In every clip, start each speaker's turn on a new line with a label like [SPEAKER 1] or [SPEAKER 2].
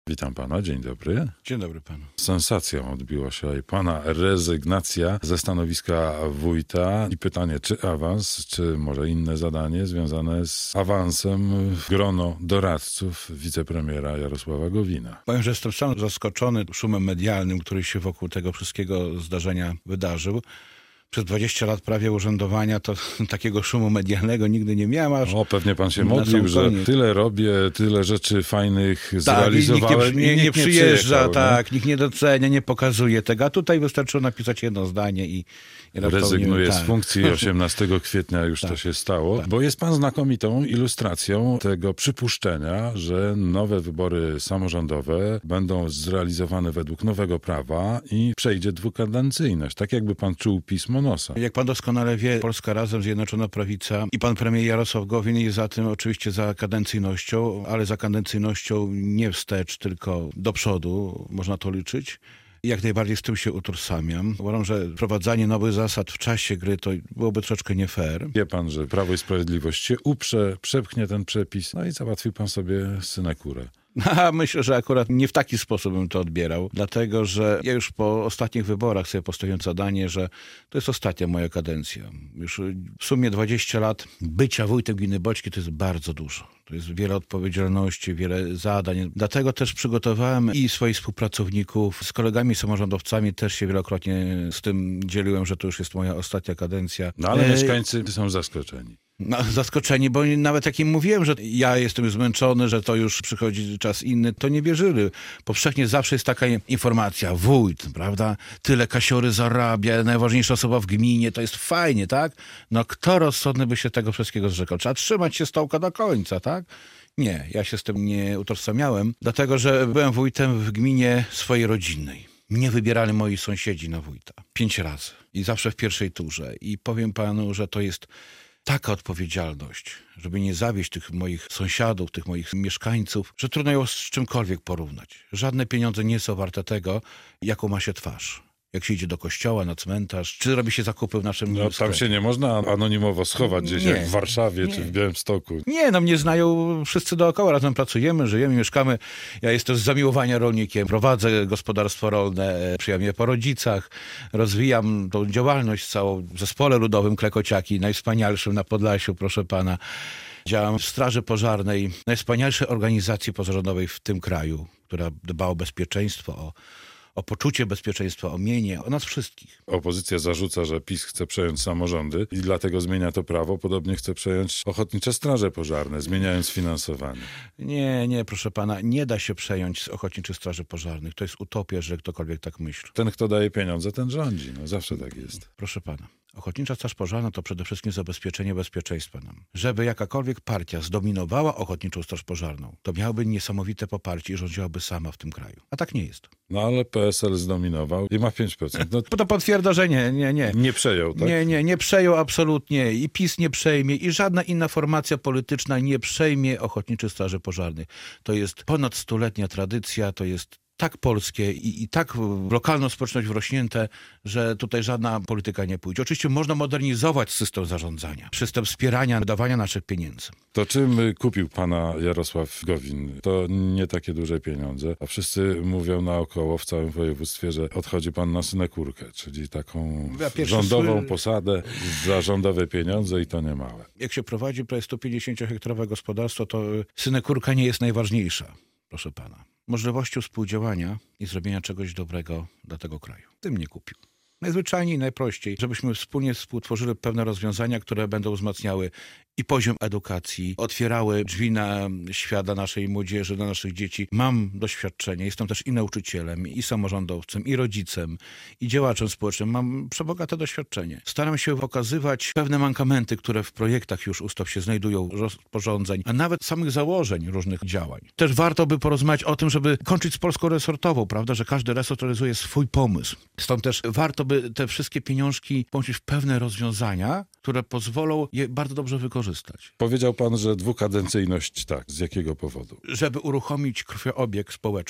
[SPEAKER 1] Witam pana, dzień dobry.
[SPEAKER 2] Dzień dobry panu.
[SPEAKER 1] Sensacją odbiła się pana rezygnacja ze stanowiska wójta i pytanie, czy awans, czy może inne zadanie związane z awansem w grono doradców wicepremiera Jarosława Gowina.
[SPEAKER 2] Powiem, że jestem sam zaskoczony szumem medialnym, który się wokół tego wszystkiego zdarzenia wydarzył. Przez 20 lat prawie urzędowania to takiego szumu medialnego nigdy nie miałem.
[SPEAKER 1] Pewnie pan się modlił, że tyle robię, tyle rzeczy fajnych zrealizowałem
[SPEAKER 2] nikt nie przyjeżdża,
[SPEAKER 1] przyjechał,
[SPEAKER 2] nikt nie docenia, nie pokazuje tego. A tutaj wystarczyło napisać jedno zdanie i
[SPEAKER 1] rezygnuje z funkcji 18 kwietnia już to się stało, bo jest pan znakomitą ilustracją tego przypuszczenia, że nowe wybory samorządowe będą zrealizowane według nowego prawa i przejdzie dwukadencyjność. Tak jakby pan czuł pismo nosa.
[SPEAKER 2] Jak pan doskonale wie, Polska Razem, Zjednoczona Prawica i pan premier Jarosław Gowin jest za tym oczywiście za kadencyjnością, ale za kadencyjnością nie wstecz, tylko do przodu, można to liczyć. I jak najbardziej z tym się utożsamiam. Uważam, że wprowadzanie nowych zasad w czasie gry to byłoby troszeczkę nie fair.
[SPEAKER 1] Wie pan, że Prawo i Sprawiedliwość się uprze, przepchnie ten przepis, no i załatwi pan sobie synekurę.
[SPEAKER 2] Myślę, że akurat nie w taki sposób bym to odbierał, dlatego że ja już po ostatnich wyborach sobie postawiłem zadanie, że to jest ostatnia moja kadencja. Już w sumie 20 lat bycia wójtem gminy Boćki to jest bardzo dużo. To jest wiele odpowiedzialności, wiele zadań. Dlatego też przygotowałem i swoich współpracowników, z kolegami samorządowcami też się wielokrotnie z tym dzieliłem, że to już jest moja ostatnia kadencja.
[SPEAKER 1] No ale mieszkańcy są zaskoczeni.
[SPEAKER 2] Zaskoczeni, bo nawet jak im mówiłem, że ja jestem już zmęczony, że to już przychodzi czas inny, to nie wierzyli. Powszechnie zawsze jest taka informacja, wójt, prawda, tyle kasiory zarabia, najważniejsza osoba w gminie, to jest fajnie, tak? No kto rozsądny by się tego wszystkiego zrzekał? Trzeba trzymać się stołka do końca, tak? Nie, ja się z tym nie utożsamiałem, dlatego że byłem wójtem w gminie swojej rodzinnej. Mnie wybierali moi sąsiedzi na wójta 5 razy i zawsze w pierwszej turze. I powiem panu, że to jest taka odpowiedzialność, żeby nie zawieść tych moich sąsiadów, tych moich mieszkańców, że trudno ją z czymkolwiek porównać. Żadne pieniądze nie są warte tego, jaką ma się twarz. Jak się idzie do kościoła, na cmentarz, czy robi się zakupy w naszym sklepie.
[SPEAKER 1] Tam się nie można anonimowo schować gdzieś jak w Warszawie czy w Białymstoku.
[SPEAKER 2] Nie, mnie znają wszyscy dookoła, razem pracujemy, żyjemy, mieszkamy. Ja jestem z zamiłowania rolnikiem, prowadzę gospodarstwo rolne, przyjechałem je po rodzicach, rozwijam tą działalność całą w zespole ludowym Klekociaki, najwspanialszym na Podlasiu, proszę pana. Działam w Straży Pożarnej, najwspanialszej organizacji pozarządowej w tym kraju, która dba o bezpieczeństwo, o poczucie bezpieczeństwa, o mienie, o nas wszystkich.
[SPEAKER 1] Opozycja zarzuca, że PiS chce przejąć samorządy i dlatego zmienia to prawo. Podobnie chce przejąć ochotnicze straże pożarne, zmieniając finansowanie.
[SPEAKER 2] Nie, proszę pana, nie da się przejąć z ochotniczych straży pożarnych. To jest utopia, że ktokolwiek tak myśli.
[SPEAKER 1] Ten, kto daje pieniądze, ten rządzi. No zawsze tak jest.
[SPEAKER 2] Proszę pana. Ochotnicza Straż Pożarna to przede wszystkim zabezpieczenie bezpieczeństwa nam. Żeby jakakolwiek partia zdominowała Ochotniczą Straż Pożarną, to miałaby niesamowite poparcie i rządziłaby sama w tym kraju. A tak nie jest.
[SPEAKER 1] No ale PSL zdominował i ma 5%. No,
[SPEAKER 2] to potwierdza, że nie.
[SPEAKER 1] Nie przejął, tak?
[SPEAKER 2] Nie przejął absolutnie. I PiS nie przejmie i żadna inna formacja polityczna nie przejmie Ochotniczych Straży Pożarnych. To jest ponad 100-letnia tradycja, to jest tak polskie i tak w lokalną społeczność wrośnięte, że tutaj żadna polityka nie pójdzie. Oczywiście można modernizować system zarządzania, system wspierania, wydawania naszych pieniędzy.
[SPEAKER 1] To czym kupił pana Jarosław Gowin? To nie takie duże pieniądze, a wszyscy mówią naokoło w całym województwie, że odchodzi pan na synekurkę, czyli taką rządową posadę za rządowe pieniądze i to nie małe.
[SPEAKER 2] Jak się prowadzi prawie 150-hektarowe gospodarstwo, to synekurka nie jest najważniejsza, proszę pana. Możliwością współdziałania i zrobienia czegoś dobrego dla tego kraju. Tym nie kupił. Najzwyczajniej, najprościej, żebyśmy wspólnie współtworzyli pewne rozwiązania, które będą wzmacniały i poziom edukacji, otwierały drzwi na świat dla naszej młodzieży, dla naszych dzieci. Mam doświadczenie, jestem też i nauczycielem, i samorządowcem, i rodzicem, i działaczem społecznym. Mam przebogate doświadczenie. Staram się pokazywać pewne mankamenty, które w projektach już ustaw się znajdują, rozporządzeń, a nawet samych założeń różnych działań. Też warto by porozmawiać o tym, żeby kończyć z Polską resortową, prawda, że każdy resort realizuje swój pomysł. Stąd też warto by te wszystkie pieniążki połączyć w pewne rozwiązania, które pozwolą je bardzo dobrze wykorzystać.
[SPEAKER 1] Powiedział pan, że dwukadencyjność tak. Z jakiego powodu?
[SPEAKER 2] Żeby uruchomić krwiobieg społeczny,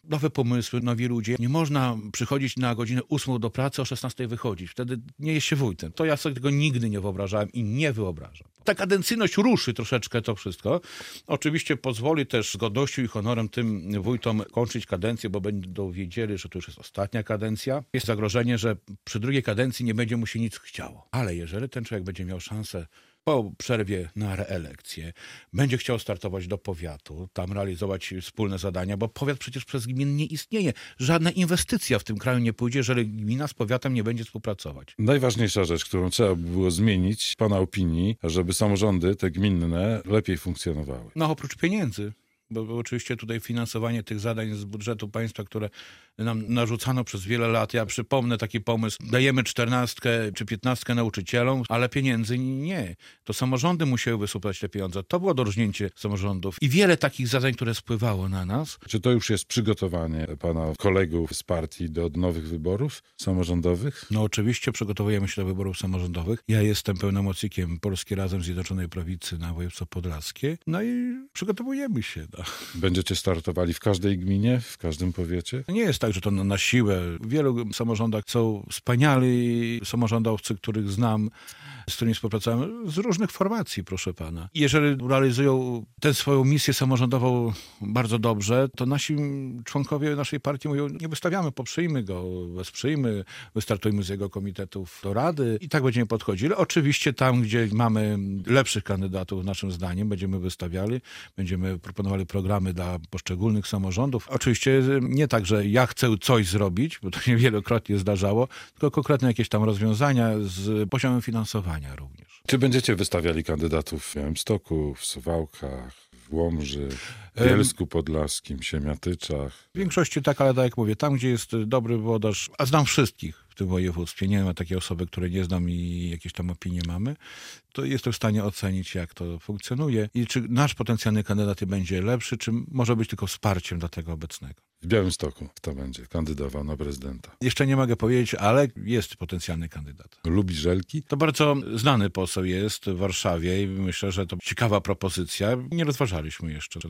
[SPEAKER 2] nowe pomysły, nowi ludzie. Nie można przychodzić na godzinę 8 do pracy, o 16 wychodzić. Wtedy nie jest się wójtem. To ja sobie tego nigdy nie wyobrażałem i nie wyobrażam. Ta kadencyjność ruszy troszeczkę to wszystko. Oczywiście pozwoli też z godnością i honorem tym wójtom kończyć kadencję, bo będą wiedzieli, że to już jest ostatnia kadencja. Jest zagrożenie, że przy drugiej kadencji nie będzie mu się nic chciało. Ale jeżeli ten człowiek będzie miał szansę po przerwie na reelekcję, będzie chciał startować do powiatu, tam realizować wspólne zadania, bo powiat przecież przez gmin nie istnieje. Żadna inwestycja w tym kraju nie pójdzie, jeżeli gmina z powiatem nie będzie współpracować.
[SPEAKER 1] Najważniejsza rzecz, którą trzeba by było zmienić, w pana opinii, żeby samorządy, te gminne, lepiej funkcjonowały.
[SPEAKER 2] No oprócz pieniędzy. Bo oczywiście tutaj finansowanie tych zadań z budżetu państwa, które nam narzucano przez wiele lat. Ja przypomnę taki pomysł, dajemy 14 czy 15 nauczycielom, ale pieniędzy nie. To samorządy musiały wysłuchać te pieniądze. To było dorżnięcie samorządów. I wiele takich zadań, które spływało na nas.
[SPEAKER 1] Czy to już jest przygotowanie pana kolegów z partii do nowych wyborów samorządowych?
[SPEAKER 2] No oczywiście przygotowujemy się do wyborów samorządowych. Ja jestem pełnomocnikiem Polski Razem Zjednoczonej Prawicy na województwo podlaskie. No i przygotowujemy się. No.
[SPEAKER 1] Będziecie startowali w każdej gminie, w każdym powiecie?
[SPEAKER 2] Nie jest tak, że to na siłę. W wielu samorządach są wspaniali samorządowcy, których znam, z którymi współpracujemy, z różnych formacji, proszę pana. Jeżeli realizują tę swoją misję samorządową bardzo dobrze, to nasi członkowie naszej partii mówią, nie wystawiamy, poprzyjmy go, wesprzyjmy, wystartujmy z jego komitetów do rady i tak będziemy podchodzili. Oczywiście tam, gdzie mamy lepszych kandydatów, naszym zdaniem, będziemy wystawiali, będziemy proponowali programy dla poszczególnych samorządów. Oczywiście nie tak, że ja chcę coś zrobić, bo to się wielokrotnie zdarzało, tylko konkretne jakieś tam rozwiązania z poziomem finansowania również.
[SPEAKER 1] Czy będziecie wystawiali kandydatów w Białymstoku, w Suwałkach, w Łomży, w Bielsku Podlaskim, Siemiatyczach?
[SPEAKER 2] W większości tak, ale tak jak mówię, tam gdzie jest dobry włodarz, a znam wszystkich w tym województwie, nie ma takiej osoby, której nie znam i jakieś tam opinie mamy, to jestem w stanie ocenić, jak to funkcjonuje i czy nasz potencjalny kandydat będzie lepszy, czy może być tylko wsparciem dla tego obecnego.
[SPEAKER 1] W Białymstoku kto będzie kandydował na prezydenta?
[SPEAKER 2] Jeszcze nie mogę powiedzieć, ale jest potencjalny kandydat.
[SPEAKER 1] Lubi żelki?
[SPEAKER 2] To bardzo znany poseł jest w Warszawie i myślę, że to ciekawa propozycja. Nie rozważaliśmy jeszcze.